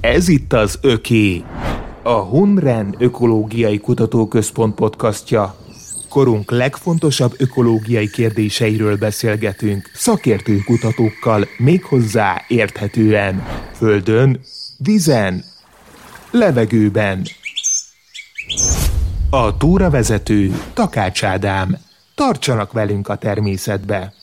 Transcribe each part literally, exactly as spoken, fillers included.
Ez itt az Öké, a Hunren Ökológiai Kutatóközpont podcastja. Korunk legfontosabb ökológiai kérdéseiről beszélgetünk szakértő kutatókkal, méghozzá érthetően. Földön, vízen, levegőben. A túravezető Takács Ádám. Tartsanak velünk a természetbe!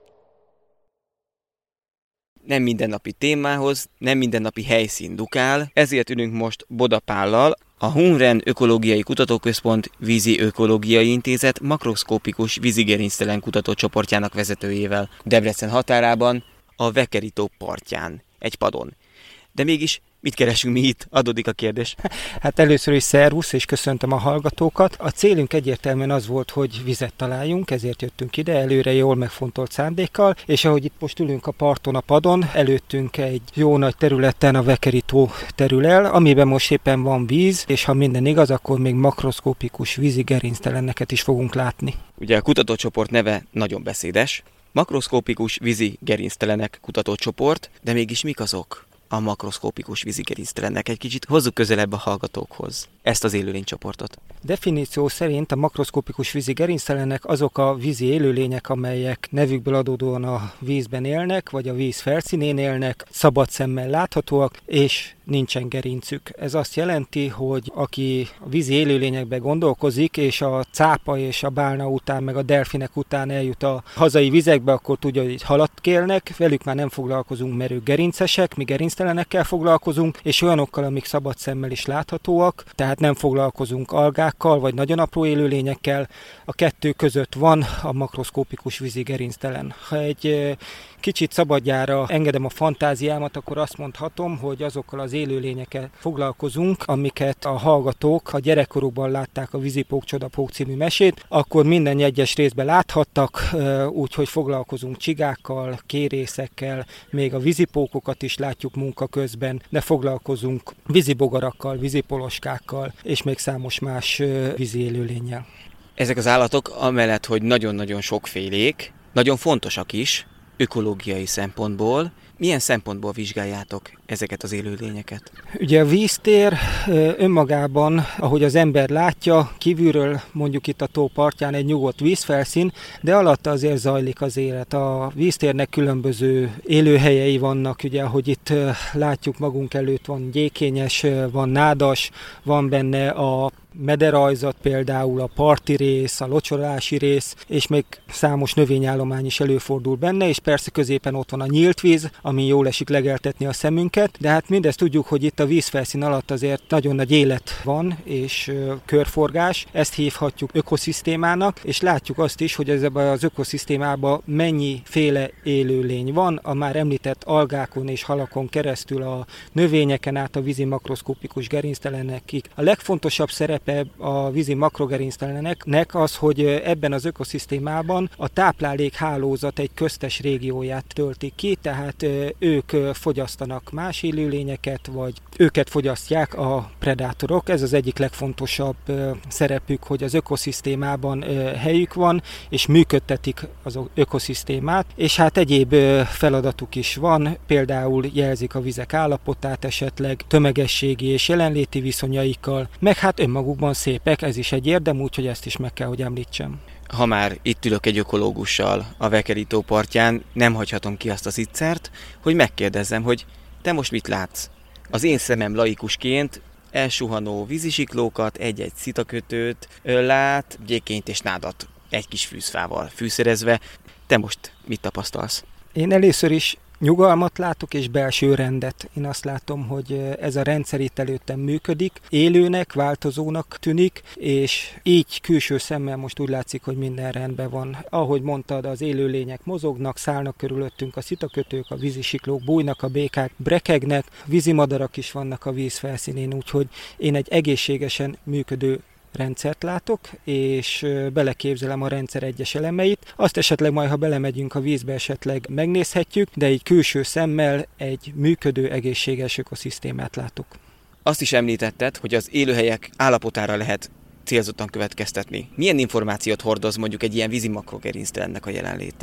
Nem mindennapi témához, nem mindennapi helyszín dukál, ezért ülünk most Boda Pállal, a Hunren Ökológiai Kutatóközpont Vízi Ökológiai Intézet makroszkópikus vízigerinctelen kutatócsoportjának vezetőjével, Debrecen határában, a Vekeri tó partján, egy padon. De mégis mit keresünk mi itt? Adódik a kérdés. Hát először is szervusz, és köszöntöm a hallgatókat. A célunk egyértelműen az volt, hogy vizet találjunk, ezért jöttünk ide, előre jól megfontolt szándékkal, és ahogy itt most ülünk a parton, a padon, előttünk egy jó nagy területen a Vekeri tó terül el, amiben most éppen van víz, és ha minden igaz, akkor még makroszkópikus vízigerincteleneket is fogunk látni. Ugye a kutatócsoport neve nagyon beszédes, makroszkópikus vízigerinctelenek kutatócsoport, de mégis mik azok a makroszkópikus vízigerinctelenek? Egy kicsit hozzuk közelebb a hallgatókhoz ezt az élőlénycsoportot. Definíció szerint a makroszkópikus vízigerinctelenek azok a vízi élőlények, amelyek nevükből adódóan a vízben élnek, vagy a víz felszínén élnek, szabad szemmel láthatóak, és nincsen gerincük. Ez azt jelenti, hogy aki a vízi élőlényekben gondolkozik, és a cápa és a bálna után, meg a delfinek után eljut a hazai vizekbe, akkor tudja, hogy halat kérnek, velük már nem foglalkozunk, mert ők gerincesek, mi gerinctelenekkel foglalkozunk, és olyanokkal, amik szabad szemmel is láthatóak, tehát nem foglalkozunk algákkal, vagy nagyon apró élőlényekkel. A kettő között van a makroszkópikus vízigerinctelen. Ha egy kicsit szabadjára engedem a fantáziámat, akkor azt mondhatom, hogy azokkal az élőlényekkel foglalkozunk, amiket a hallgatók a gyerekkorukban látták a Vízipók Csodapók című mesét, akkor minden egyes részben láthattak, úgyhogy foglalkozunk csigákkal, kérészekkel, még a vízipókokat is látjuk munka közben, de foglalkozunk vízibogarakkal, vízipoloskákkal, és még számos más vízi élőlénnyel. Ezek az állatok amellett, hogy nagyon-nagyon sokfélék, nagyon fontosak is, ökológiai szempontból. Milyen szempontból vizsgáljátok ezeket az élőlényeket? Ugye a víztér önmagában, ahogy az ember látja, kívülről mondjuk itt a tó partján egy nyugodt vízfelszín, de alatta azért zajlik az élet. A víztérnek különböző élőhelyei vannak, ugye ahogy itt látjuk magunk előtt, van gyékényes, van nádas, van benne a mederajzat, például a parti rész, a locsolási rész, és még számos növényállomány is előfordul benne, és persze középen ott van a nyílt víz, ami jól esik legeltetni a szemünket, de hát mindezt tudjuk, hogy itt a vízfelszín alatt azért nagyon nagy élet van, és ö, körforgás, ezt hívhatjuk ökoszisztémának, és látjuk azt is, hogy ebben az ökoszisztémában mennyiféle élőlény van, a már említett algákon és halakon keresztül a növényeken át a vízi makroszkópikus gerinctelenekig. A legfontosabb szerep a vízi makrogerincteleneknek az, hogy ebben az ökoszisztémában a táplálékhálózat egy köztes régióját töltik ki, tehát ők fogyasztanak más élőlényeket, vagy őket fogyasztják a predátorok. Ez az egyik legfontosabb szerepük, hogy az ökoszisztémában helyük van, és működtetik az ökoszisztémát, és hát egyéb feladatuk is van, például jelzik a vizek állapotát esetleg tömegességi és jelenléti viszonyaikkal, meg hát önmagukban szépek, ez is egy érdem, úgyhogy ezt is meg kell, hogy említsem. Ha már itt ülök egy ökológussal a Vekeri tó partján, nem hagyhatom ki azt az ittszert, hogy megkérdezzem, hogy te most mit látsz? Az én szemem laikusként elsuhanó vízisiklókat, egy-egy szitakötőt lát, gyékényt és nádat egy kis fűzfával fűszerezve. Te most mit tapasztalsz? Én először is nyugalmat látok és belső rendet. Én azt látom, hogy ez a rendszer itt előttem működik, élőnek, változónak tűnik, és így külső szemmel most úgy látszik, hogy minden rendben van. Ahogy mondtad, az élőlények mozognak, szállnak körülöttünk a szitakötők, a vízisiklók bújnak, a békák brekegnek, vízimadarak is vannak a víz felszínén, úgyhogy én egy egészségesen működő rendszert látok, és beleképzelem a rendszer egyes elemeit. Azt esetleg majd, ha belemegyünk a vízbe, esetleg megnézhetjük, de így külső szemmel egy működő, egészséges ökoszisztémát látok. Azt is említetted, hogy az élőhelyek állapotára lehet célzottan következtetni. Milyen információt hordoz mondjuk egy ilyen vízi makrogerinctelennek a jelenléte?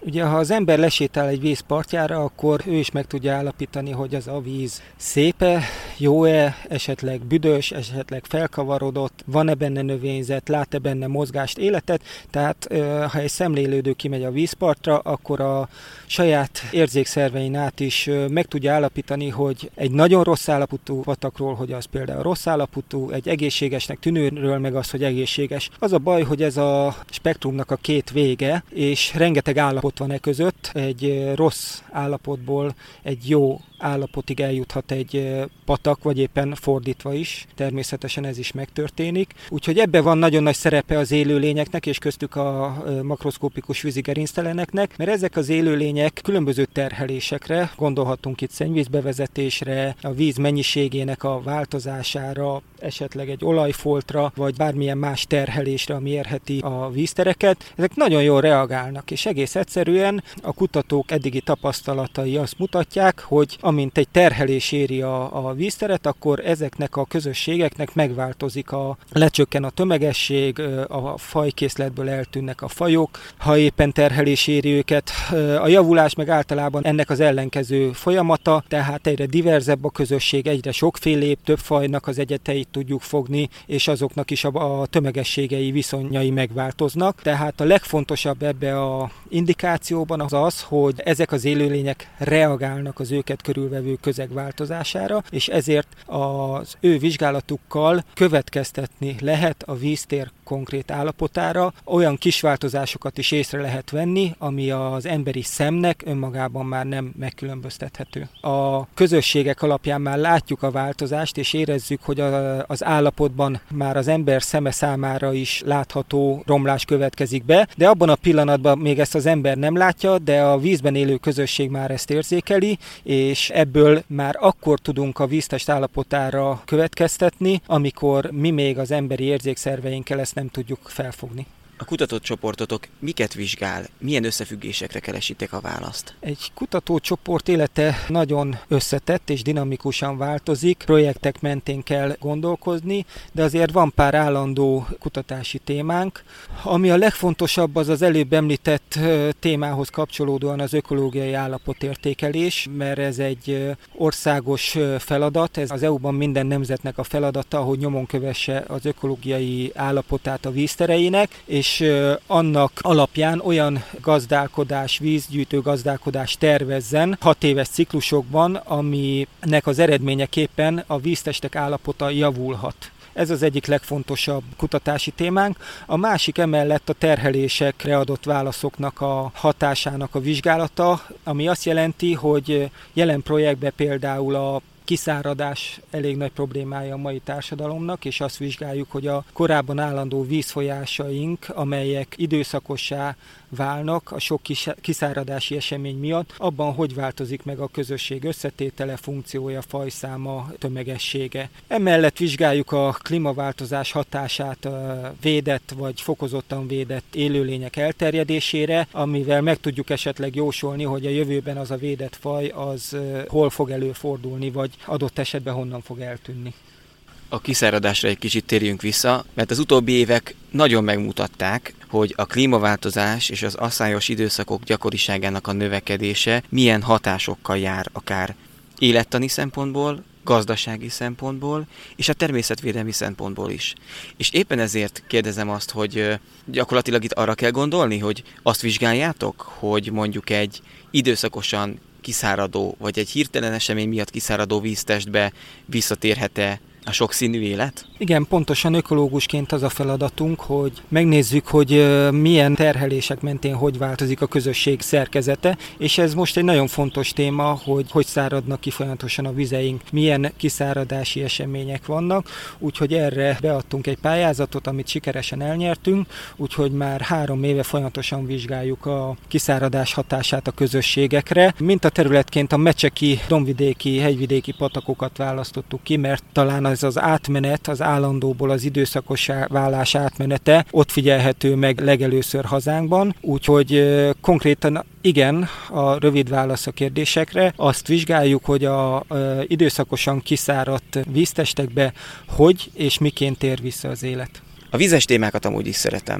Ugye, ha az ember lesétál egy víz partjára, akkor ő is meg tudja állapítani, hogy az a víz szép-e, jó-e, esetleg büdös, esetleg felkavarodott, van-e benne növényzet, lát-e benne mozgást, életet. Tehát ha egy szemlélődő kimegy a vízpartra, akkor a saját érzékszervein át is meg tudja állapítani, hogy egy nagyon rossz állapotú patakról, hogy az például rossz állapotú, egy egészségesnek tűnőről meg az, hogy egészséges. Az a baj, hogy ez a spektrumnak a két vége, és rengeteg állapot van e között. Egy rossz állapotból egy jó állapotig eljuthat egy patak, vagy éppen fordítva is. Természetesen ez is megtörténik. Úgyhogy ebben van nagyon nagy szerepe az élőlényeknek, és köztük a makroszkópikus vízigerincteleneknek, mert ezek az élőlények különböző terhelésekre, gondolhatunk itt szennyvízbevezetésre, a víz mennyiségének a változására, esetleg egy olajfoltra, vagy bármilyen más terhelésre, ami érheti a víztereket. Ezek nagyon jól reagálnak, és egész egyszerűen a kutatók eddigi tapasztalatai azt mutatják, hogy amint egy terhelés éri a, a vízteret, akkor ezeknek a közösségeknek megváltozik a, lecsökken a tömegesség, a fajkészletből eltűnnek a fajok, ha éppen terhelés éri őket. A javulás meg általában ennek az ellenkező folyamata, tehát egyre diverzebb a közösség, egyre sokfélébb, több fajnak az egyeteit tudjuk fogni, és azoknak is a, a tömegességei, viszonyai megváltoznak. Tehát a legfontosabb ebbe a indikációban az az, hogy ezek az élőlények reagálnak az őket körülvevő közeg változására, és ezért az ő vizsgálatukkal következtetni lehet a víztér konkrét állapotára, olyan kis változásokat is észre lehet venni, ami az emberi szemnek önmagában már nem megkülönböztethető. A közösségek alapján már látjuk a változást, és érezzük, hogy a, az állapotban már az ember szeme számára is látható romlás következik be, de abban a pillanatban még ezt az ember nem látja, de a vízben élő közösség már ezt érzékeli, és ebből már akkor tudunk a víztest állapotára következtetni, amikor mi még az emberi érzékszerveinkkel ezt nem tudjuk felfogni. A kutatott csoportotok miket vizsgál? Milyen összefüggésekre keresitek a választ? Egy kutatócsoport élete nagyon összetett és dinamikusan változik, projektek mentén kell gondolkozni, de azért van pár állandó kutatási témánk. Ami a legfontosabb, az az előbb említett témához kapcsolódóan az ökológiai állapotértékelés, mert ez egy országos feladat, ez az é u-ban minden nemzetnek a feladata, hogy nyomon kövesse az ökológiai állapotát a víztereinek, és és annak alapján olyan gazdálkodás, vízgyűjtő gazdálkodás tervezzen hat éves ciklusokban, aminek az eredményeképpen a víztestek állapota javulhat. Ez az egyik legfontosabb kutatási témánk. A másik emellett a terhelésekre adott válaszoknak a hatásának a vizsgálata, ami azt jelenti, hogy jelen projektben például a kiszáradás elég nagy problémája a mai társadalomnak, és azt vizsgáljuk, hogy a korábban állandó vízfolyásaink, amelyek időszakossá válnak a sok kiszáradási esemény miatt, abban hogy változik meg a közösség összetétele, funkciója, fajszáma, tömegessége. Emellett vizsgáljuk a klímaváltozás hatását a védett vagy fokozottan védett élőlények elterjedésére, amivel meg tudjuk esetleg jósolni, hogy a jövőben az a védett faj az hol fog előfordulni, vagy adott esetben honnan fog eltűnni. A kiszáradásra egy kicsit térjünk vissza, mert az utóbbi évek nagyon megmutatták, hogy a klímaváltozás és az asszályos időszakok gyakoriságának a növekedése milyen hatásokkal jár akár élettani szempontból, gazdasági szempontból, és a természetvédelmi szempontból is. És éppen ezért kérdezem azt, hogy gyakorlatilag itt arra kell gondolni, hogy azt vizsgáljátok, hogy mondjuk egy időszakosan kiszáradó, vagy egy hirtelen esemény miatt kiszáradó víztestbe visszatérhet-e a sokszínű élet? Igen, pontosan ökológusként az a feladatunk, hogy megnézzük, hogy milyen terhelések mentén hogy változik a közösség szerkezete, és ez most egy nagyon fontos téma, hogy hogy száradnak ki folyamatosan a vizeink, milyen kiszáradási események vannak, úgyhogy erre beadtunk egy pályázatot, amit sikeresen elnyertünk, úgyhogy már három éve folyamatosan vizsgáljuk a kiszáradás hatását a közösségekre. Mintaterületként a mecseki, dombvidéki, hegyvidéki patakokat választottuk ki, mert talán ez az átmenet, az állandóból az időszakos válás átmenete ott figyelhető meg legelőször hazánkban, úgyhogy konkrétan igen, a rövid válasz a kérdésekre. Azt vizsgáljuk, hogy a, a időszakosan kiszáradt víztestekbe hogy és miként tér vissza az élet. A vízes témákat amúgy is szeretem.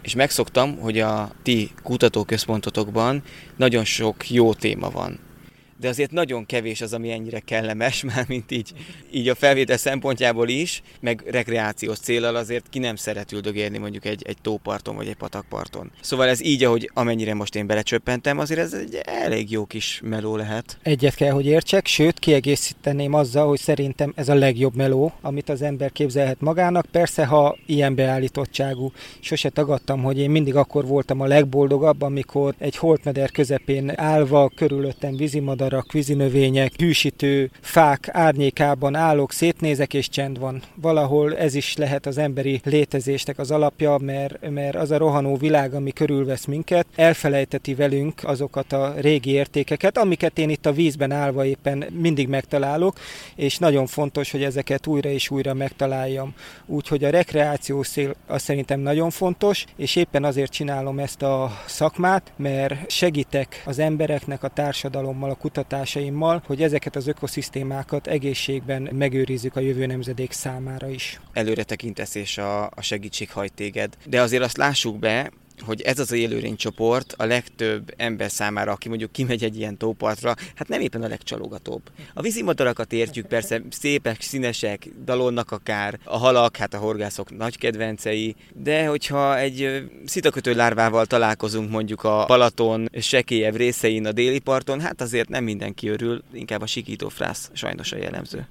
És megszoktam, hogy a ti kutatóközpontotokban nagyon sok jó téma van. De azért nagyon kevés az, ami ennyire kellemes, már mint így, így a felvétel szempontjából is, meg rekreációs céllal azért ki nem szeret üldögélni mondjuk egy, egy tóparton vagy egy patakparton. Szóval ez így, ahogy amennyire most én belecsöppentem, azért ez egy elég jó kis meló lehet. Egyet kell, hogy értsek, sőt kiegészíteném azzal, hogy szerintem ez a legjobb meló, amit az ember képzelhet magának. Persze, ha ilyen beállítottságú. Sose tagadtam, hogy én mindig akkor voltam a legboldogabb, amikor egy holtmeder közepén állva, körülöttem vízimadarak, vízinövények, hűsítő fák árnyékában állok, szétnézek és csend van. Valahol ez is lehet az emberi létezésnek az alapja, mert, mert az a rohanó világ, ami körülvesz minket, elfelejteti velünk azokat a régi értékeket, amiket én itt a vízben állva éppen mindig megtalálok, és nagyon fontos, hogy ezeket újra és újra megtaláljam. Úgyhogy a rekreációs cél az szerintem nagyon fontos, és éppen azért csinálom ezt a szakmát, mert segítek az embereknek, a társadalommal, a kutatásaimmal, hogy ezeket az ökoszisztémákat egészségben megőrizzük a jövő nemzedék számára is. Előre tekintesz és a, a segítség hajt téged. De azért azt lássuk be, hogy ez az élőlénycsoport a legtöbb ember számára, aki mondjuk kimegy egy ilyen tópartra, hát nem éppen a legcsalogatóbb. A vízimadarakat értjük, persze szépek, színesek, dalolnak akár, a halak, hát a horgászok nagy kedvencei, de hogyha egy szitakötő lárvával találkozunk mondjuk a Balaton sekélyebb részein a déli parton, hát azért nem mindenki örül, inkább a sikítófrász sajnos a jellemző.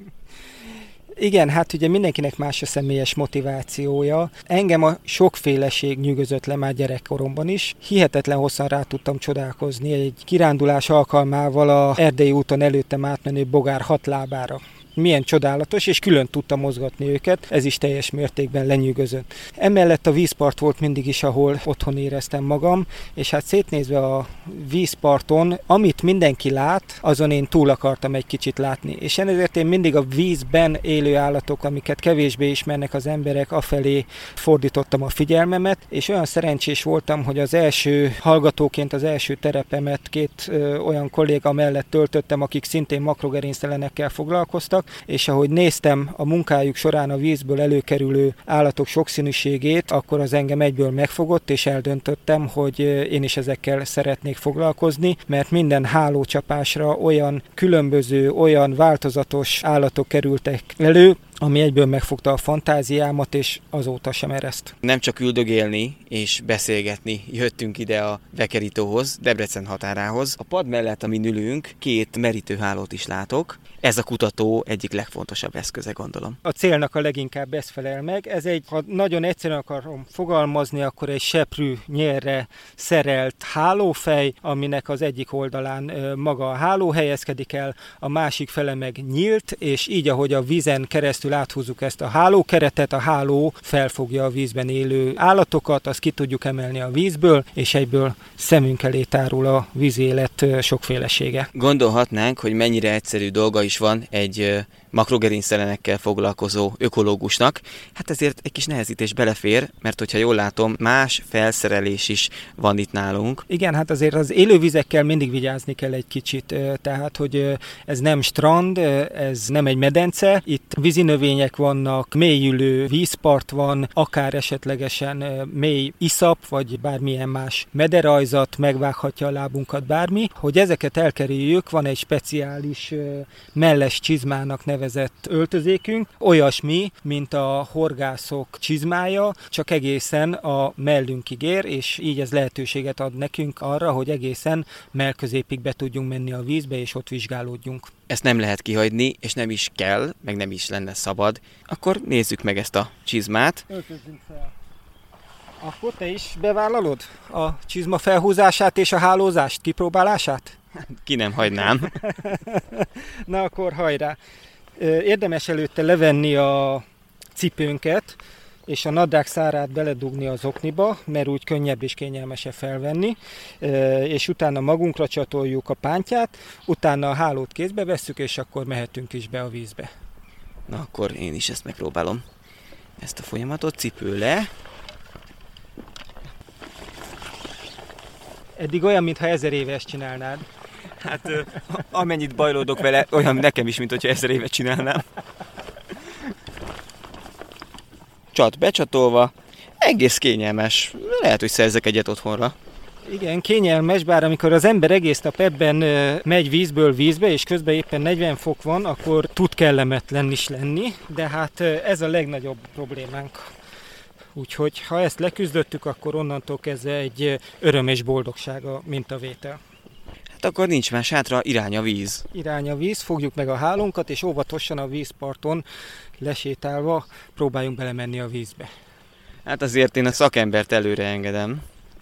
Igen, hát ugye mindenkinek más a személyes motivációja. Engem a sokféleség nyűgözött le már gyerekkoromban is. Hihetetlen hosszan rá tudtam csodálkozni egy kirándulás alkalmával a Erdélyi úton előttem átmenő bogár hat lábára. Milyen csodálatos, és külön tudta mozgatni őket, ez is teljes mértékben lenyűgözött. Emellett a vízpart volt mindig is, ahol otthon éreztem magam, és hát szétnézve a vízparton, amit mindenki lát, azon én túl akartam egy kicsit látni. És ezért én mindig a vízben élő állatok, amiket kevésbé ismernek az emberek, afelé fordítottam a figyelmemet, és olyan szerencsés voltam, hogy az első hallgatóként az első terepemet két ö, olyan kolléga mellett töltöttem, akik szintén makrogerinctelenekkel foglalkoztak, és ahogy néztem a munkájuk során a vízből előkerülő állatok sokszínűségét, akkor az engem egyből megfogott, és eldöntöttem, hogy én is ezekkel szeretnék foglalkozni, mert minden hálócsapásra olyan különböző, olyan változatos állatok kerültek elő, ami egyből megfogta a fantáziámat, és azóta sem ereszt. Nem csak üldögélni és beszélgetni jöttünk ide a Vekerítóhoz, Debrecen határához. A pad mellett, amin ülünk, két merítőhálót is látok. Ez a kutató egyik legfontosabb eszköze, gondolom. A célnak a leginkább ez felel meg. Ez egy, ha nagyon egyszerűen akarom fogalmazni, akkor egy seprű nyélre szerelt hálófej, aminek az egyik oldalán maga a háló helyezkedik el, a másik fele meg nyílt, és így, ahogy a vízen keresztül áthúzzuk ezt a hálókeretet, a háló felfogja a vízben élő állatokat, azt ki tudjuk emelni a vízből, és egyből szemünk elé tárul a vízélet sokfélesége. Gondolhatnánk, hogy mennyire egyszerű dolga is van egy makrogerinctelenekkel foglalkozó ökológusnak. Hát ezért egy kis nehezítés belefér, mert hogyha jól látom, más felszerelés is van itt nálunk. Igen, hát azért az élővizekkel mindig vigyázni kell egy kicsit, tehát hogy ez nem strand, ez nem egy medence, itt vízinövények vannak, mélyülő vízpart van, akár esetlegesen mély iszap, vagy bármilyen más mederajzat, megvághatja a lábunkat bármi. Hogy ezeket elkerüljük, van egy speciális melles csizmának nevezett öltözékünk, olyasmi, mint a horgászok csizmája, csak egészen a mellünkig ér, és így ez lehetőséget ad nekünk arra, hogy egészen mellközépig be tudjunk menni a vízbe, és ott vizsgálódjunk. Ezt nem lehet kihagyni, és nem is kell, meg nem is lenne szabad. Akkor nézzük meg ezt a csizmát. Öltözzünk fel. Akkor te is bevállalod a csizma felhúzását és a hálózást kipróbálását? Ki nem hagynám. Na akkor hajrá! Érdemes előtte levenni a cipőnket, és a nadrág szárát beledugni az okniba, mert úgy könnyebb és kényelmesebb felvenni, és utána magunkra csatoljuk a pántját, utána a hálót kézbe vesszük, és akkor mehetünk is be a vízbe. Na akkor én is ezt megpróbálom. Ezt a folyamatot, cipő le. Eddig olyan, mintha ezer éve ezt csinálnád. Hát amennyit bajlódok vele, olyan nekem is, mint hogyha ezer évet csinálnám. Csat becsatolva. egész kényelmes. Lehet, hogy szerzek egyet otthonra. Igen, kényelmes, bár amikor az ember egész nap ebben megy vízből vízbe, és közben éppen negyven fok van, akkor tud kellemetlen is lenni, de hát ez a legnagyobb problémánk. Úgyhogy ha ezt leküzdöttük, akkor onnantól kezdve egy öröm és boldogság a mintavétel. Hát akkor nincs más hátra, irány a víz. Irány a víz, fogjuk meg a hálónkat, és óvatosan a vízparton lesétálva próbáljunk belemenni a vízbe. Hát azért én a szakembert előre engedem.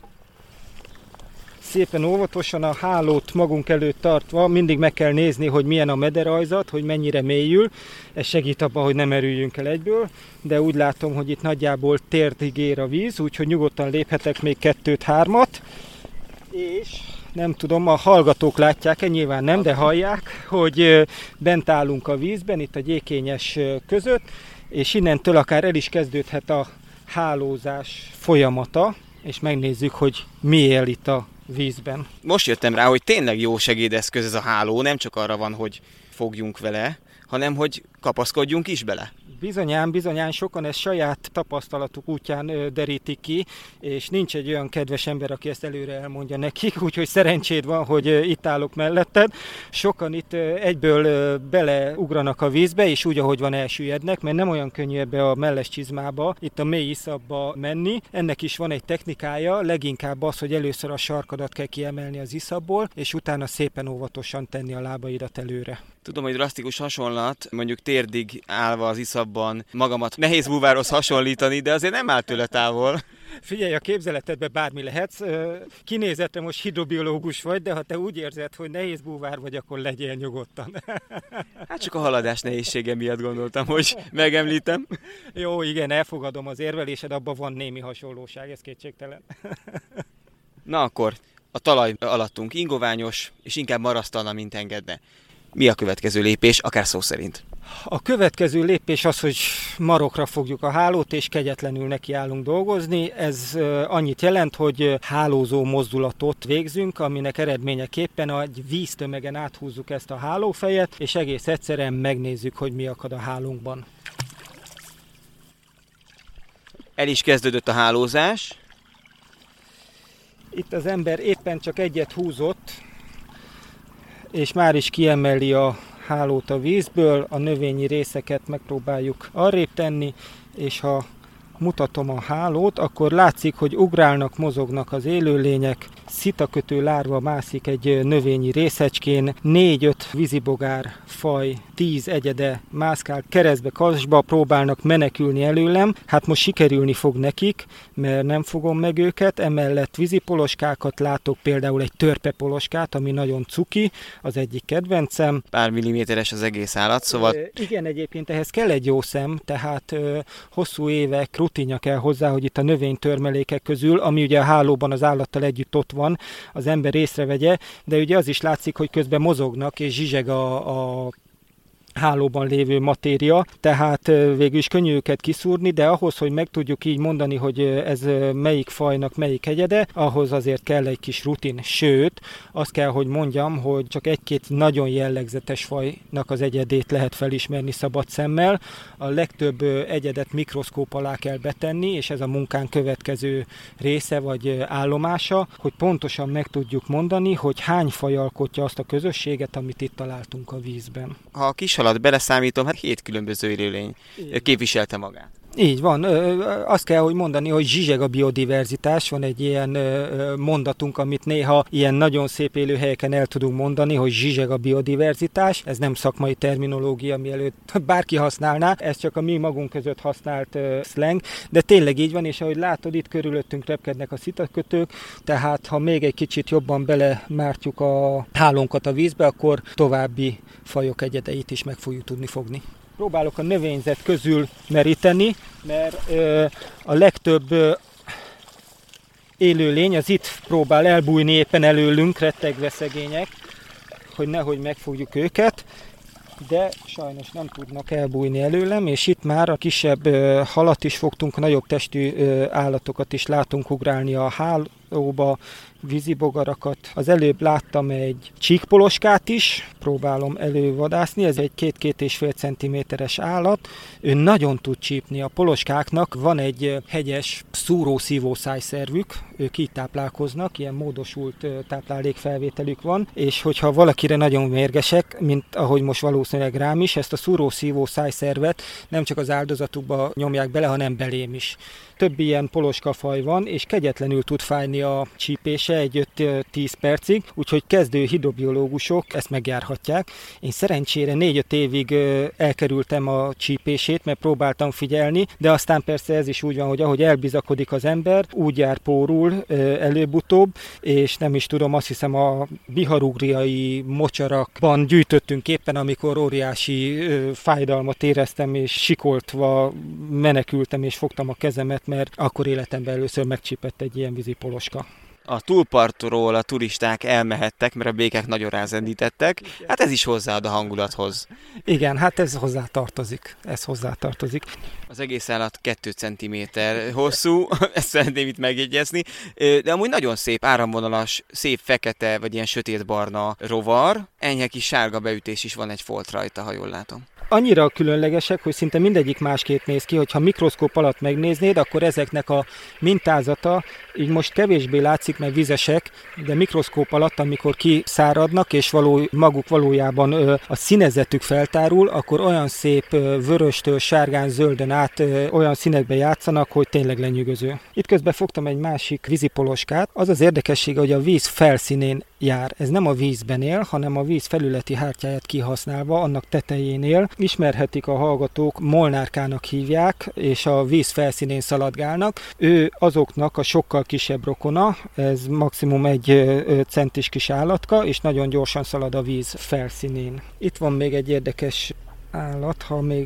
Szépen óvatosan a hálót magunk előtt tartva mindig meg kell nézni, hogy milyen a mederajzat, hogy mennyire mélyül. Ez segít abban, hogy nem merüljünk el egyből, de úgy látom, hogy itt nagyjából térdig ér a víz, úgyhogy nyugodtan léphetek még kettőt-hármat. És nem tudom, a hallgatók látják-e, nyilván nem, de hallják, hogy bent állunk a vízben, itt a gyékényes között, és innentől akár el is kezdődhet a hálózás folyamata, és megnézzük, hogy mi él itt a vízben. Most jöttem rá, hogy tényleg jó segédeszköz ez a háló, nem csak arra van, hogy fogjunk vele, hanem hogy kapaszkodjunk is bele. Bizonyán, bizonyán sokan ezt saját tapasztalatuk útján derítik ki, és nincs egy olyan kedves ember, aki ezt előre elmondja nekik, úgyhogy szerencséd van, hogy itt állok melletted. Sokan itt egyből beleugranak a vízbe, és úgy, ahogy van, elsüllyednek, mert nem olyan könnyű ebbe a melles csizmába, itt a mély iszapba menni. Ennek is van egy technikája, leginkább az, hogy először a sarkadat kell kiemelni az iszapból, és utána szépen óvatosan tenni a lábaidat előre. Tudom, hogy drasztikus hasonlat, mondjuk térdig állva az iszapban magamat nehéz búvárhoz hasonlítani, de azért nem áll tőle távol. Figyelj, a képzeletedben bármi lehetsz. Kinézetre most hidrobiológus vagy, de ha te úgy érzed, hogy nehéz búvár vagy, akkor legyél nyugodtan. Hát csak a haladás nehézsége miatt gondoltam, hogy megemlítem. Jó, igen, elfogadom az érvelésed, abban van némi hasonlóság, ez kétségtelen. Na akkor, a talaj alattunk ingoványos, és inkább marasztalna, mint engedne. Mi a következő lépés, akár szó szerint? A következő lépés az, hogy marokra fogjuk a hálót, és kegyetlenül nekiállunk dolgozni. Ez annyit jelent, hogy hálózó mozdulatot végzünk, aminek eredményeképpen a víztömegen áthúzzuk ezt a hálófejet, és egész egyszerűen megnézzük, hogy mi akad a hálónkban. El is kezdődött a hálózás. Itt az ember éppen csak egyet húzott, és már is kiemeli a hálót a vízből, a növényi részeket megpróbáljuk arrébb tenni, és ha mutatom a hálót, akkor látszik, hogy ugrálnak, mozognak az élőlények, szitakötő lárva mászik egy növényi részecskén, négy-öt vízibogár faj, tíz egyede mászkál keresztbe, kasba, próbálnak menekülni előlem. Hát most sikerülni fog nekik, mert nem fogom meg őket. Emellett vízipoloskákat látok, például egy törpepoloskát, ami nagyon cuki, az egyik kedvencem. Pár milliméteres az egész állat, szóval... E, igen, egyébként ehhez kell egy jó szem, tehát e, hosszú évek rutinja kell hozzá, hogy itt a növénytörmelékek közül, ami ugye a hálóban az állattal együtt ott van, az ember észrevegye, de ugye az is látszik, hogy közben mozognak és zsizseg a, a hálóban lévő matéria, tehát végül is könnyű őket kiszúrni, de ahhoz, hogy meg tudjuk így mondani, hogy ez melyik fajnak melyik egyede, ahhoz azért kell egy kis rutin. Sőt, azt kell, hogy mondjam, hogy csak egy-két nagyon jellegzetes fajnak az egyedét lehet felismerni szabad szemmel. A legtöbb egyedet mikroszkóp alá kell betenni, és ez a munkán következő része vagy állomása, hogy pontosan meg tudjuk mondani, hogy hány faj alkotja azt a közösséget, amit itt találtunk a vízben. Ha a kis halat beleszámítom, hát hét különböző élőlény képviselte magát. Így van. Azt kell, hogy mondani, hogy zsizseg a biodiverzitás. Van egy ilyen mondatunk, amit néha ilyen nagyon szép élőhelyeken el tudunk mondani, hogy zsizseg a biodiverzitás. Ez nem szakmai terminológia, mielőtt bárki használná, ez csak a mi magunk között használt szleng, de tényleg így van, és ahogy látod, itt körülöttünk repkednek a szitakötők, tehát ha még egy kicsit jobban belemártjuk a hálónkat a vízbe, akkor további fajok egyedeit is meg fogjuk tudni fogni. Próbálok a növényzet közül meríteni, mert ö, a legtöbb ö, élőlény az itt próbál elbújni éppen előlünk, rettegve szegények, hogy nehogy megfogjuk őket, de sajnos nem tudnak elbújni előlem, és itt már a kisebb ö, halat is fogtunk, nagyobb testű ö, állatokat is látunk ugrálni a hál, tóba vízibogarakat. Az előbb láttam egy csíkpoloskát is, próbálom elővadászni, ez egy két-két és fél centiméteres állat. Ő nagyon tud csípni. A poloskáknak van egy hegyes szúró-szívó szájszervük, ők így táplálkoznak, ilyen módosult táplálékfelvételük van, és hogyha valakire nagyon mérgesek, mint ahogy most valószínűleg rám is, ezt a szúró-szívó szájszervet nem csak az áldozatukba nyomják bele, hanem belém is. Több ilyen poloskafaj van, és kegyetlenül tud fájni a csípése egy öt-tíz percig, úgyhogy kezdő hidrobiológusok ezt megjárhatják. Én szerencsére négy-öt évig elkerültem a csípését, mert próbáltam figyelni, de aztán persze ez is úgy van, hogy ahogy elbizakodik az ember, úgy jár pórul előbb-utóbb, és nem is tudom, azt hiszem a biharugriai mocsarakban gyűjtöttünk éppen, amikor óriási fájdalmat éreztem, és sikoltva menekültem, és fogtam a kezemet, mert akkor életemben először megcsípett egy ilyen vízipoloska. A túlpartról a turisták elmehettek, mert a békák nagyon rázendítettek. Hát ez is hozzáad a hangulathoz. Igen, hát ez hozzá tartozik. Ez hozzá tartozik. Az egész állat két centiméter hosszú, ezt szeretném itt megjegyezni, de amúgy nagyon szép, áramvonalas, szép fekete, vagy ilyen sötétbarna rovar. Enyhe kis sárga beütés is van egy folt rajta, ha jól látom. Annyira különlegesek, hogy szinte mindegyik másképp néz ki, hogyha mikroszkóp alatt megnéznéd, akkor ezeknek a mintázata így most kevésbé látszik, mert vizesek, de mikroszkóp alatt, amikor kiszáradnak, és való, maguk valójában ö, a színezetük feltárul, akkor olyan szép ö, vöröstől sárgán, zölden át ö, olyan színekbe játszanak, hogy tényleg lenyűgöző. Itt közben fogtam egy másik vízipoloskát. Az az érdekessége, hogy a víz felszínén jár. Ez nem a vízben él, hanem a víz felületi hártyáját kihasználva, annak tetején él. Ismerhetik a hallgatók, molnárkának hívják, és a víz felszínén szaladgálnak. Ő azoknak a sokkal kisebb rokona, ez maximum egy centis kis állatka, és nagyon gyorsan szalad a víz felszínén. Itt van még egy érdekes állat, ha még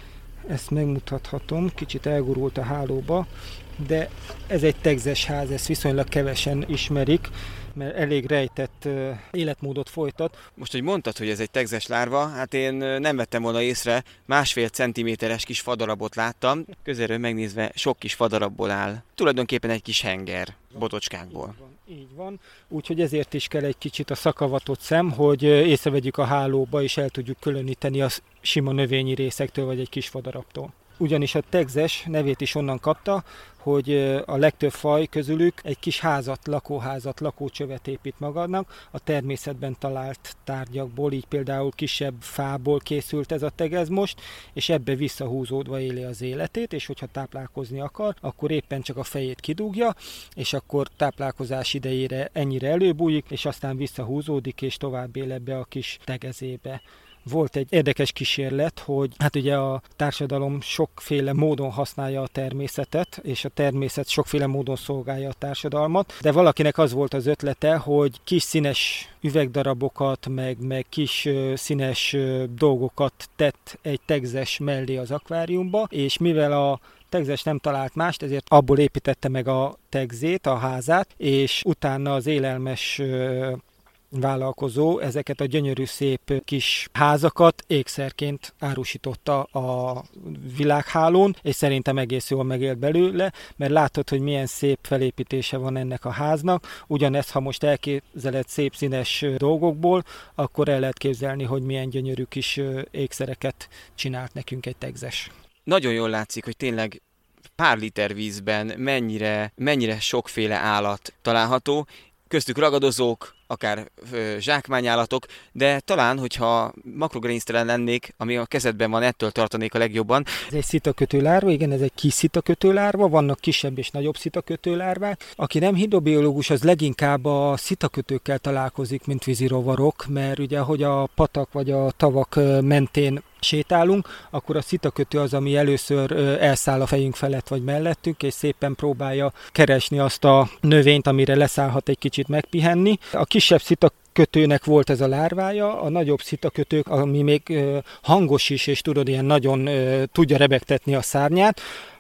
ezt megmutathatom, kicsit elgurult a hálóba, de ez egy tegzes ház, ezt viszonylag kevesen ismerik, mert elég rejtett uh, életmódot folytat. Most, hogy mondtad, hogy ez egy tegzes lárva, hát én nem vettem volna észre, másfél centiméteres kis fadarabot láttam, közelről megnézve sok kis fadarabból áll. Tulajdonképpen egy kis henger botocskákból. Így van, így van. Úgyhogy ezért is kell egy kicsit a szakavatott szem, hogy észrevegyük a hálóba, és el tudjuk különíteni a sima növényi részektől, vagy egy kis fadarabtól. Ugyanis a tegzes nevét is onnan kapta, hogy a legtöbb faj közülük egy kis házat, lakóházat, lakócsövet épít magadnak, a természetben talált tárgyakból, így például kisebb fából készült ez a tegez most, és ebbe visszahúzódva éli az életét, és hogyha táplálkozni akar, akkor éppen csak a fejét kidugja, és akkor táplálkozás idejére ennyire előbújik, és aztán visszahúzódik, és tovább él ebbe a kis tegezébe. Volt egy érdekes kísérlet, hogy hát ugye a társadalom sokféle módon használja a természetet, és a természet sokféle módon szolgálja a társadalmat, de valakinek az volt az ötlete, hogy kis színes üvegdarabokat, meg, meg kis uh, színes uh, dolgokat tett egy tegzes mellé az akváriumba, és mivel a tegzes nem talált mást, ezért abból építette meg a tegzét, a házát, és utána az élelmes uh, vállalkozó ezeket a gyönyörű szép kis házakat ékszerként árusította a világhálón, és szerintem egész jól megélt belőle, mert látod, hogy milyen szép felépítése van ennek a háznak. Ugyanezt, ha most elképzeled szép színes dolgokból, akkor el lehet képzelni, hogy milyen gyönyörű kis ékszereket csinált nekünk egy tegzes. Nagyon jól látszik, hogy tényleg pár liter vízben mennyire, mennyire sokféle állat található, köztük ragadozók, akár ö, zsákmányállatok, de talán, hogyha makrogerinctelen lennék, ami a kezedben van, ettől tartanék a legjobban. Ez egy szitakötőlárva, igen, ez egy kis szitakötőlárva, vannak kisebb és nagyobb szitakötőlárvák. Aki nem hidrobiológus, az leginkább a szitakötőkkel találkozik, mint vízirovarok, mert ugye, ahogy a patak vagy a tavak mentén sétálunk, akkor a szitakötő az, ami először elszáll a fejünk felett vagy mellettünk, és szépen próbálja keresni azt a növényt, amire leszállhat egy kicsit megpihenni. A kisebb szitakötőnek volt ez a lárvája, a nagyobb szitakötők, ami még hangos is, és tudod, ilyen nagyon tudja rebegtetni a szárnyát,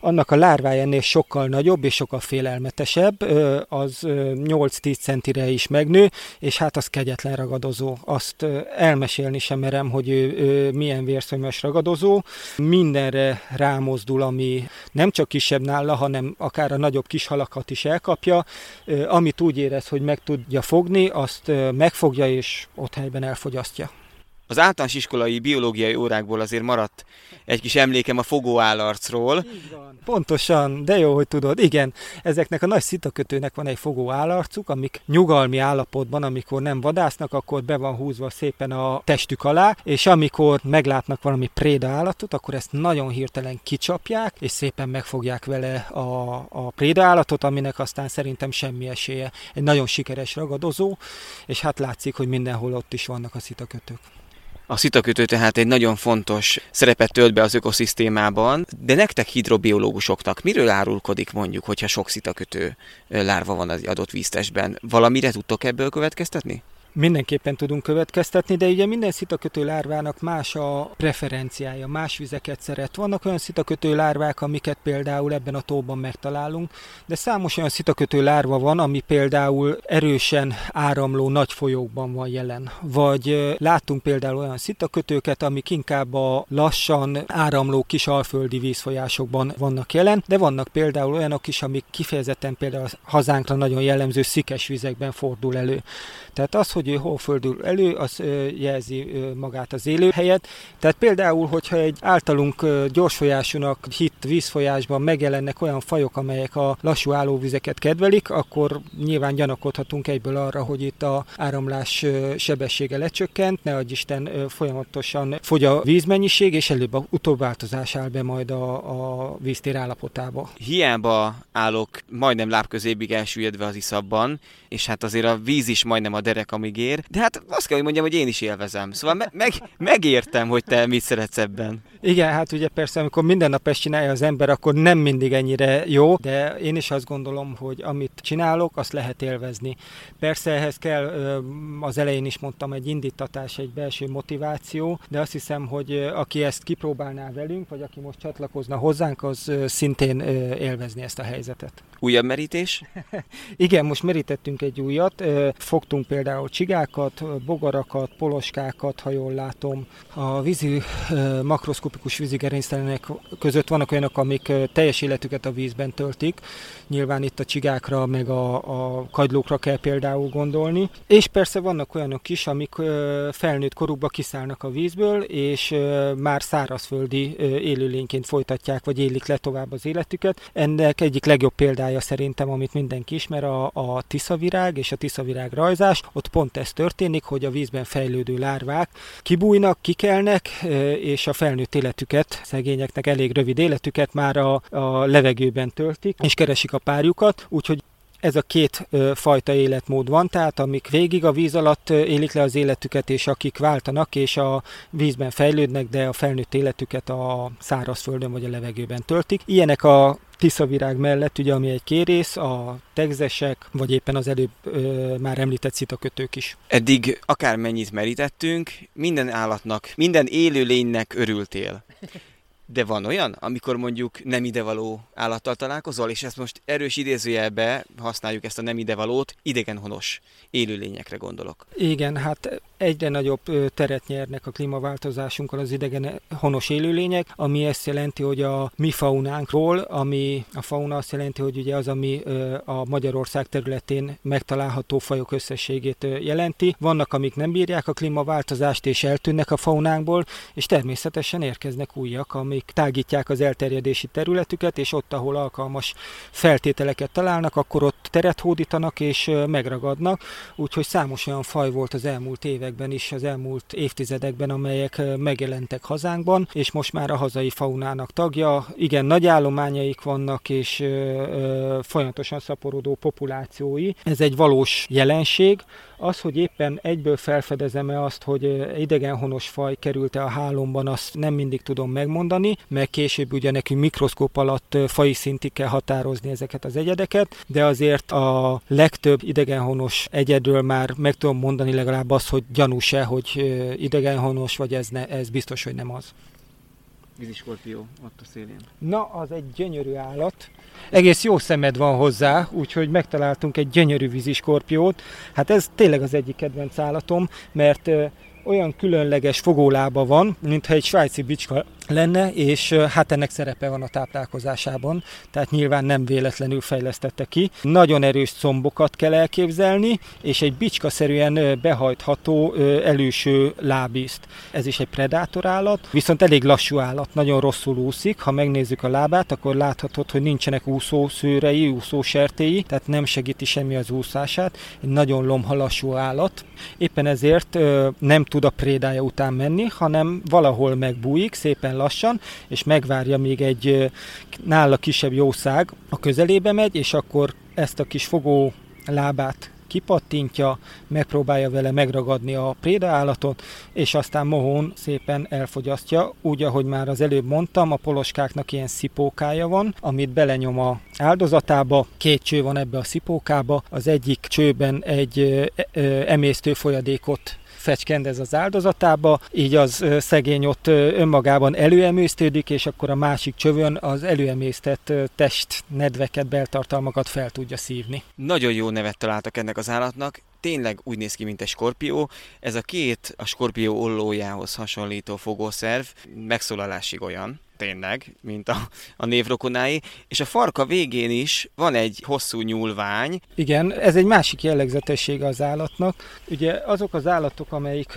Annak a lárvája ennél sokkal nagyobb és sokkal félelmetesebb, az nyolc-tíz centire is megnő, és hát az kegyetlen ragadozó. Azt elmesélni sem merem, hogy ő, ő milyen vérszomjas ragadozó. Mindenre rámozdul, ami nem csak kisebb nála, hanem akár a nagyobb kis halakat is elkapja. Amit úgy érez, hogy meg tudja fogni, azt megfogja és ott helyben elfogyasztja. Az általános iskolai biológiai órákból azért maradt egy kis emlékem a fogóállarcról. Így van. Pontosan, de jó, hogy tudod. Igen, ezeknek a nagy szitakötőnek van egy fogóállarcuk, amik nyugalmi állapotban, amikor nem vadásznak, akkor be van húzva szépen a testük alá, és amikor meglátnak valami préda állatot, akkor ezt nagyon hirtelen kicsapják, és szépen megfogják vele a, a préda állatot, aminek aztán szerintem semmi esélye. Egy nagyon sikeres ragadozó, és hát látszik, hogy mindenhol ott is vannak a szitakötők. A szitakötő tehát egy nagyon fontos szerepet tölt be az ökoszisztémában, de nektek hidrobiológusoknak miről árulkodik mondjuk, hogyha sok szitakötő lárva van az adott víztestben? Valamire tudtok ebből következtetni? Mindenképpen tudunk következtetni, de ugye minden szitakötő lárvának más a preferenciája, más vizeket szeret. Vannak olyan szitakötő lárvák, amiket például ebben a tóban megtalálunk, de számos olyan szitakötő lárva van, ami például erősen áramló nagy folyókban van jelen. Vagy látunk például olyan szitakötőket, amik inkább a lassan áramló kis alföldi vízfolyásokban vannak jelen, de vannak például olyanok is, amik kifejezetten például a hazánkra nagyon jellemző szikes vizekben fordul elő. Tehát az, hogy ő hol fordul elő, az jelzi magát az élőhelyet. Tehát például, hogyha egy általunk gyorsfolyásúnak hitt vízfolyásban megjelennek olyan fajok, amelyek a lassú állóvizeket kedvelik, akkor nyilván gyanakodhatunk egyből arra, hogy itt az áramlás sebessége lecsökkent, ne adj Isten folyamatosan fogy a vízmennyiség, és előbb-utóbb változás áll be majd a, a víztér állapotába. Hiába állok majdnem lábközébig elsüllyedve az iszapban, és hát azért a víz is majdnem a derek, amíg ér, de hát azt kell, hogy mondjam, hogy én is élvezem. Szóval me- meg, megértem, hogy te mit szeretsz ebben. Igen, hát ugye persze, amikor minden nap ezt csinálja az ember, akkor nem mindig ennyire jó, de én is azt gondolom, hogy amit csinálok, azt lehet élvezni. Persze ehhez kell, az elején is mondtam, egy indítatás, egy belső motiváció, de azt hiszem, hogy aki ezt kipróbálná velünk, vagy aki most csatlakozna hozzánk, az szintén élvezni ezt a helyzetet. Újabb merítés? Igen, most merítettünk egy újat, fogtunk például csigákat, bogarakat, poloskákat, ha jól látom. A vízi, makroszkopikus vízigerinctelenek között vannak olyanok, amik teljes életüket a vízben töltik. Nyilván itt a csigákra, meg a, a kagylókra kell például gondolni. És persze vannak olyanok is, amik felnőtt korukba kiszállnak a vízből, és már szárazföldi élőlényként folytatják, vagy élik le tovább az életüket. Ennek egyik legjobb példája szerintem, amit mindenki ismer, a, a tiszavirág és a tiszavirág rajzás. Ott pont ez történik, hogy a vízben fejlődő lárvák kibújnak, kikelnek, és a felnőtt életüket, szegényeknek elég rövid életüket már a, a levegőben töltik, és keresik a párjukat, úgyhogy ez a két ö, fajta életmód van, tehát amik végig a víz alatt ö, élik le az életüket, és akik váltanak, és a vízben fejlődnek, de a felnőtt életüket a szárazföldön vagy a levegőben töltik. Ilyenek a tiszavirág mellett, ugye, ami egy kérész, a tegzesek, vagy éppen az előbb ö, már említett szitakötők is. Eddig akármennyit merítettünk, minden állatnak, minden élőlénynek örültél. De van olyan, amikor mondjuk nem idevaló állattal találkozol, és ezt most erős idézőjelbe használjuk ezt a nem idevalót, idegenhonos élőlényekre gondolok. Igen, hát egyre nagyobb teret nyernek a klímaváltozásunkkal az idegenhonos élőlények, ami ezt jelenti, hogy a mi faunánkról, ami a fauna azt jelenti, hogy ugye az, ami a Magyarország területén megtalálható fajok összességét jelenti. Vannak, amik nem bírják a klímaváltozást és eltűnnek a faunánkból, és természetesen érkeznek újak, amik tágítják az elterjedési területüket, és ott, ahol alkalmas feltételeket találnak, akkor ott teret hódítanak és megragadnak. Úgyhogy számos olyan faj volt az elmúlt években is, az elmúlt évtizedekben, amelyek megjelentek hazánkban, és most már a hazai faunának tagja. Igen, nagy állományaik vannak, és ö, ö, folyamatosan szaporodó populációi. Ez egy valós jelenség. Az, hogy éppen egyből felfedezem-e azt, hogy idegenhonos faj került-e a hálomban, azt nem mindig tudom megmondani, meg később ugye nekünk mikroszkóp alatt faji szintig kell határozni ezeket az egyedeket, de azért a legtöbb idegenhonos egyedről már meg tudom mondani legalább azt, hogy gyanús-e, hogy idegenhonos, vagy ez, ne, ez biztos, hogy nem az. víziskorpió ott a szélén? Na, az egy gyönyörű állat. Egész jó szemed van hozzá, úgyhogy megtaláltunk egy gyönyörű víziskorpiót. Hát ez tényleg az egyik kedvenc állatom, mert ö, olyan különleges fogólába van, mintha egy svájci bicska lenne, és hát ennek szerepe van a táplálkozásában, tehát nyilván nem véletlenül fejlesztette ki. Nagyon erős combokat kell elképzelni, és egy bicskaszerűen behajtható előső lábízt. Ez is egy predátor állat, viszont elég lassú állat, nagyon rosszul úszik. Ha megnézzük a lábát, akkor láthatod, hogy nincsenek úszószőrei, úszósertéi, tehát nem segíti semmi az úszását. Egy nagyon lomha lassú állat. Éppen ezért nem tud a prédája után menni, hanem valahol megbújik, szépen lassan, és megvárja, még egy nála kisebb jószág a közelébe megy, és akkor ezt a kis fogó lábát kipattintja, megpróbálja vele megragadni a prédaállatot, és aztán mohón szépen elfogyasztja. Úgy, ahogy már az előbb mondtam, a poloskáknak ilyen szipókája van, amit belenyom a áldozatába. Két cső van ebbe a szipókába, az egyik csőben egy emésztő folyadékot fecskendez az áldozatába, így az szegény ott önmagában előemésztődik, és akkor a másik csövön az előemésztett test nedveket, beltartalmakat fel tudja szívni. Nagyon jó nevet találtak ennek az állatnak. Tényleg úgy néz ki, mint egy skorpió. Ez a két a skorpió ollójához hasonlító fogószerv megszólalásig olyan, tényleg, mint a, a névrokonái, és a farka végén is van egy hosszú nyúlvány. Igen, ez egy másik jellegzetessége az állatnak. Ugye azok az állatok, amelyik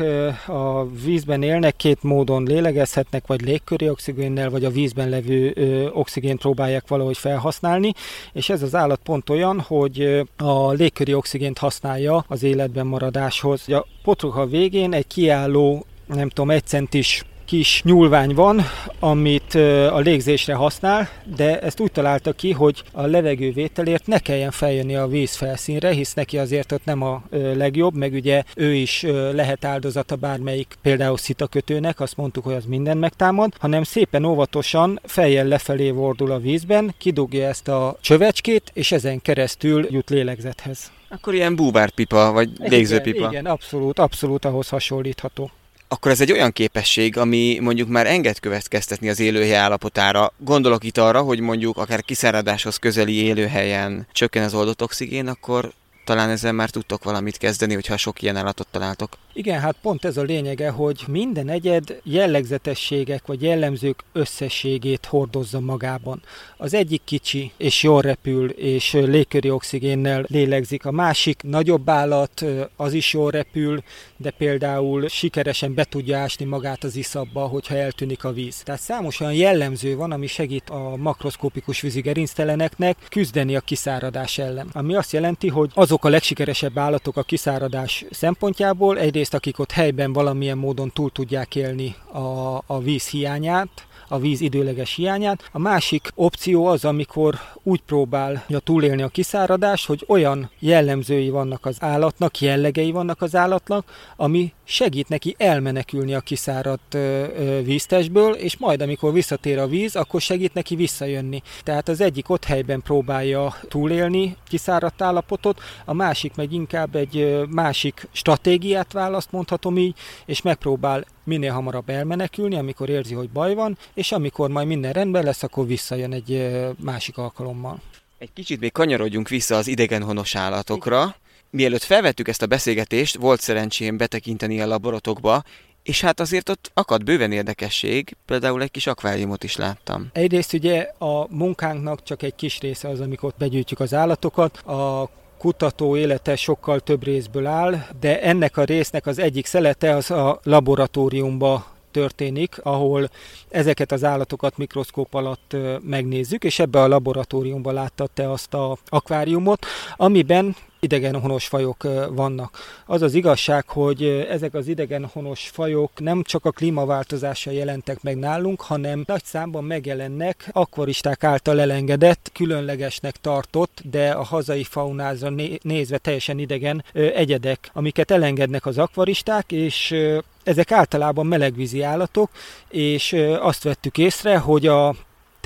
a vízben élnek, két módon lélegezhetnek, vagy légköri oxigénnel, vagy a vízben levő oxigént próbálják valahogy felhasználni, és ez az állat pont olyan, hogy a légköri oxigént használja az életben maradáshoz. A potroha végén egy kiálló, nem tudom, egy centis kis nyúlvány van, amit a légzésre használ, de ezt úgy találta ki, hogy a levegővételért ne kelljen feljönni a víz felszínre, hisz neki azért ott nem a legjobb, meg ugye ő is lehet áldozata bármelyik például szitakötőnek, azt mondtuk, hogy az minden megtámad, hanem szépen óvatosan fejjel lefelé fordul a vízben, kidugja ezt a csövecskét, és ezen keresztül jut lélegzethez. Akkor ilyen búvárpipa, vagy légzőpipa. Igen, igen, abszolút, abszolút ahhoz hasonlítható. Akkor ez egy olyan képesség, ami mondjuk már enged következtetni az élőhely állapotára. Gondolok itt arra, hogy mondjuk akár kiszáradáshoz közeli élőhelyen csökken az oldott oxigén, akkor talán ezzel már tudtok valamit kezdeni, hogyha sok ilyen állatot találtok. Igen, hát pont ez a lényege, hogy minden egyed jellegzetességek vagy jellemzők összességét hordozza magában. Az egyik kicsi, és jól repül, és légköri oxigénnel lélegzik. A másik nagyobb állat, az is jól repül, de például sikeresen be tudja ásni magát az iszapba, hogyha eltűnik a víz. Tehát számos olyan jellemző van, ami segít a makroszkópikus vízigerincteleneknek küzdeni a kiszáradás ellen. Ami azt jelenti, hogy azok a legsikeresebb állatok a kiszáradás szempontjából, egyrészt akik ott helyben valamilyen módon túl tudják élni a, a víz hiányát, a víz időleges hiányát. A másik opció az, amikor úgy próbálja túlélni a kiszáradást, hogy olyan jellemzői vannak az állatnak, jellegei vannak az állatnak, ami segít neki elmenekülni a kiszáradt víztestből, és majd amikor visszatér a víz, akkor segít neki visszajönni. Tehát az egyik ott helyben próbálja túlélni kiszáradt állapotot, a másik meg inkább egy másik stratégiát választ, mondhatom így, és megpróbál minél hamarabb elmenekülni, amikor érzi, hogy baj van, és amikor majd minden rendben lesz, akkor visszajön egy másik alkalommal. Egy kicsit még kanyarodjunk vissza az idegenhonos állatokra. Mielőtt felvettük ezt a beszélgetést, volt szerencsém betekinteni a laboratokba, és hát azért ott akad bőven érdekesség, például egy kis akváriumot is láttam. Egyrészt ugye a munkánknak csak egy kis része az, amikor begyűjtjük az állatokat, a kutató élete sokkal több részből áll, de ennek a résznek az egyik szelete az a laboratóriumba történik, ahol ezeket az állatokat mikroszkóp alatt megnézzük, és ebbe a laboratóriumban láttad te azt az akváriumot, amiben idegenhonos fajok vannak. Az az igazság, hogy ezek az idegenhonos fajok nem csak a klímaváltozással jelentek meg nálunk, hanem nagy számban megjelennek akvaristák által elengedett, különlegesnek tartott, de a hazai faunázra nézve teljesen idegen egyedek, amiket elengednek az akvaristák, és ezek általában melegvízi állatok, és azt vettük észre, hogy a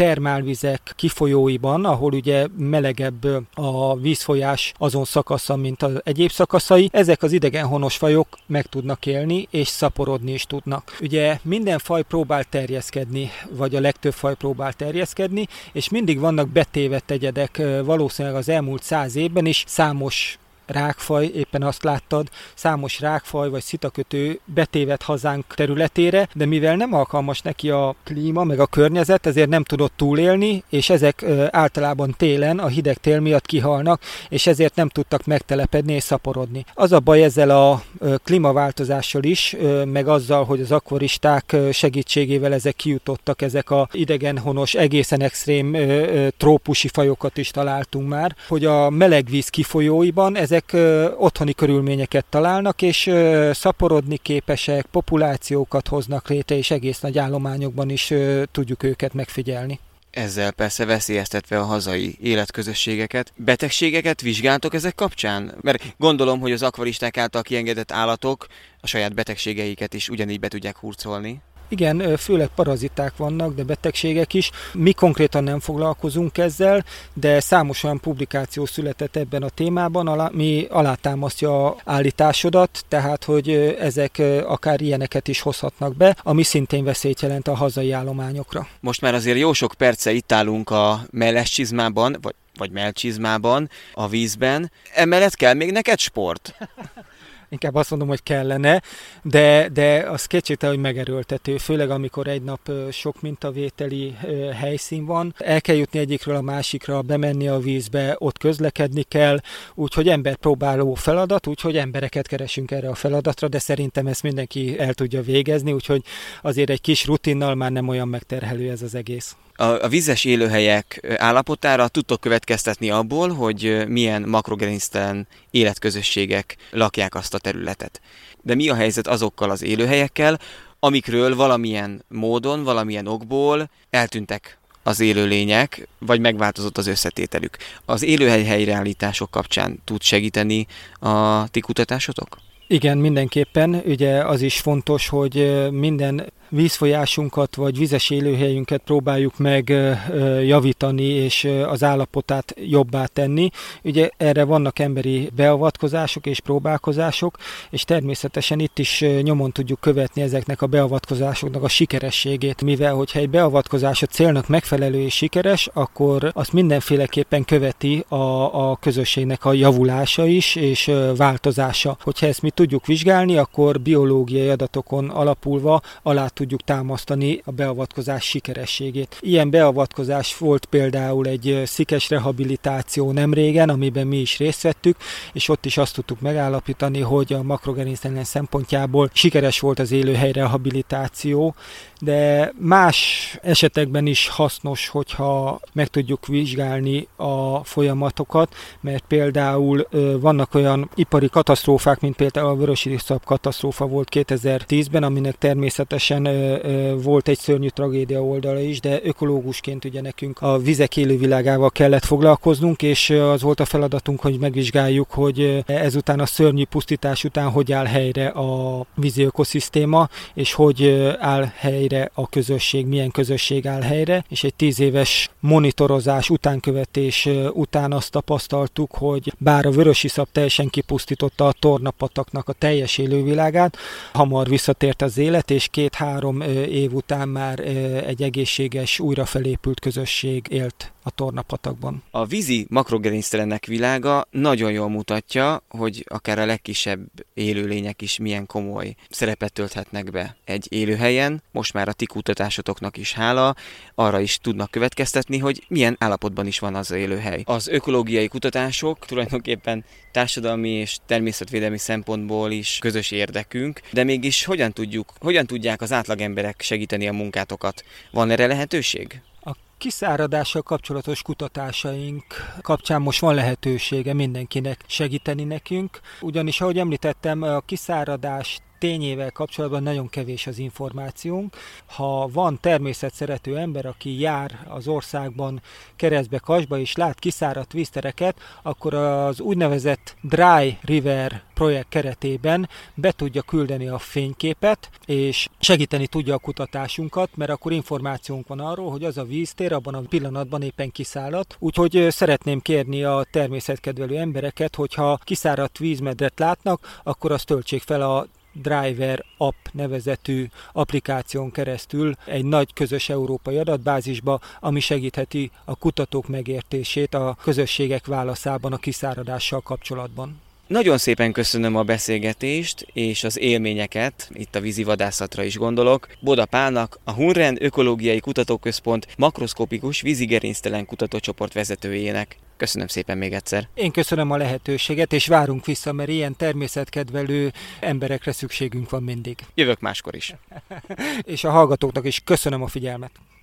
termálvizek kifolyóiban, ahol ugye melegebb a vízfolyás azon szakasza, mint az egyéb szakaszai, ezek az idegenhonos fajok meg tudnak élni, és szaporodni is tudnak. Ugye minden faj próbál terjeszkedni, vagy a legtöbb faj próbál terjeszkedni, és mindig vannak betévedt egyedek, valószínűleg az elmúlt száz évben is számos rákfaj, éppen azt láttad, számos rákfaj vagy szitakötő betévedt hazánk területére, de mivel nem alkalmas neki a klíma, meg a környezet, ezért nem tudott túlélni, és ezek általában télen a hideg tél miatt kihalnak, és ezért nem tudtak megtelepedni és szaporodni. Az a baj ezzel a klímaváltozással is, meg azzal, hogy az akvaristák segítségével ezek kijutottak, ezek a idegenhonos, egészen extrém trópusi fajokat is találtunk már, hogy a melegvíz kifolyóiban ezek otthoni körülményeket találnak, és szaporodni képesek, populációkat hoznak létre, és egész nagy állományokban is tudjuk őket megfigyelni. Ezzel persze veszélyeztetve a hazai életközösségeket. Betegségeket vizsgáltok ezek kapcsán? Mert gondolom, hogy az akvaristák által kiengedett állatok a saját betegségeiket is ugyanígy be tudják hurcolni. Igen, főleg paraziták vannak, de betegségek is. Mi konkrétan nem foglalkozunk ezzel, de számos olyan publikáció született ebben a témában, ami alátámasztja állításodat, tehát hogy ezek akár ilyeneket is hozhatnak be, ami szintén veszélyt jelent a hazai állományokra. Most már azért jó sok perce itt állunk a melles csizmában, vagy, vagy mellcsizmában, a vízben. Emellett kell még neked sport? Inkább azt mondom, hogy kellene, de, de az kétségtelen, hogy megerőltető, főleg amikor egy nap sok mintavételi helyszín van. El kell jutni egyikről a másikra, bemenni a vízbe, ott közlekedni kell, úgyhogy emberpróbáló feladat, úgyhogy embereket keresünk erre a feladatra, de szerintem ezt mindenki el tudja végezni, úgyhogy azért egy kis rutinnal már nem olyan megterhelő ez az egész. A, a vízes élőhelyek állapotára tudtok következtetni abból, hogy milyen makrogenisztelen életközösségek lakják azt a területet. De mi a helyzet azokkal az élőhelyekkel, amikről valamilyen módon, valamilyen okból eltűntek az élőlények, vagy megváltozott az összetételük? Az élőhely helyreállítások kapcsán tud segíteni a ti kutatásotok? Igen, mindenképpen. Ugye az is fontos, hogy minden vízfolyásunkat vagy vizes élőhelyünket próbáljuk meg javítani és az állapotát jobbá tenni. Ugye erre vannak emberi beavatkozások és próbálkozások, és természetesen itt is nyomon tudjuk követni ezeknek a beavatkozásoknak a sikerességét, mivel hogyha egy beavatkozás a célnak megfelelő és sikeres, akkor azt mindenféleképpen követi a, a közösségnek a javulása is és változása. Hogyha ezt mi tudjuk vizsgálni, akkor biológiai adatokon alapulva alá tudjuk támasztani a beavatkozás sikerességét. Ilyen beavatkozás volt például egy szikes rehabilitáció nemrégen, amiben mi is részt vettük, és ott is azt tudtuk megállapítani, hogy a makrogenisztelen szempontjából sikeres volt az élőhely rehabilitáció, de más esetekben is hasznos, hogyha meg tudjuk vizsgálni a folyamatokat, mert például vannak olyan ipari katasztrófák, mint például a vörösiszap katasztrófa volt kétezer-tízben, aminek természetesen volt egy szörnyű tragédia oldala is, de ökológusként ugye nekünk a vizek élővilágával kellett foglalkoznunk, és az volt a feladatunk, hogy megvizsgáljuk, hogy ezután a szörnyű pusztítás után hogy áll helyre a vízi ökoszisztéma, és hogy áll helyre a közösség, milyen közösség áll helyre, és egy tíz éves monitorozás, utánkövetés után azt tapasztaltuk, hogy bár a vörösiszap teljesen kipusztította a Tornapataknak a teljes élővilágát, hamar visszatért az élet, és két-három év után már egy egészséges, újra felépült közösség élt a Tornapatakban. A vízi makrogenisztelenek világa nagyon jól mutatja, hogy akár a legkisebb élőlények is milyen komoly szerepet tölthetnek be egy élőhelyen. Most már a ti kutatásotoknak is hála, arra is tudnak következtetni, hogy milyen állapotban is van az élőhely. Az ökológiai kutatások tulajdonképpen társadalmi és természetvédelmi szempontból is közös érdekünk, de mégis hogyan tudjuk, hogyan tudják az átlagemberek segíteni a munkátokat? Van erre lehetőség? Kiszáradással kapcsolatos kutatásaink kapcsán most van lehetősége mindenkinek segíteni nekünk, ugyanis ahogy említettem, a kiszáradás tényével kapcsolatban nagyon kevés az információnk. Ha van természetszerető ember, aki jár az országban keresztbe, kasba és lát kiszáradt víztereket, akkor az úgynevezett Dry River projekt keretében be tudja küldeni a fényképet, és segíteni tudja a kutatásunkat, mert akkor információnk van arról, hogy az a víztér abban a pillanatban éppen kiszáradt. Úgyhogy szeretném kérni a természetkedvelő embereket, hogyha kiszáradt vízmedret látnak, akkor azt töltsék fel a Driver App nevezetű applikáción keresztül egy nagy közös európai adatbázisba, ami segítheti a kutatók megértését a közösségek válaszában a kiszáradással kapcsolatban. Nagyon szépen köszönöm a beszélgetést és az élményeket, itt a vízivadászatra is gondolok. Boda Pálnak, a Hunren Ökológiai Kutatóközpont makroszkopikus vízigerinctelen kutatócsoport vezetőjének. Köszönöm szépen még egyszer. Én köszönöm a lehetőséget, és várunk vissza, mert ilyen természetkedvelő emberekre szükségünk van mindig. Jövök máskor is. És a hallgatóknak is köszönöm a figyelmet.